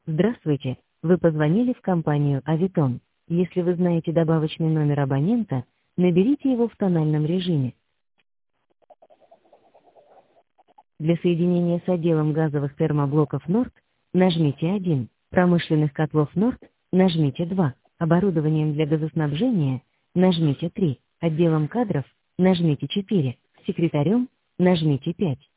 Здравствуйте, вы позвонили в компанию «Авитон». Если вы знаете добавочный номер абонента, наберите его в тональном режиме. Для соединения с отделом газовых термоблоков «Норд» нажмите 1, промышленных котлов «Норд» нажмите 2, оборудованием для газоснабжения нажмите 3, отделом кадров нажмите 4, секретарем нажмите 5.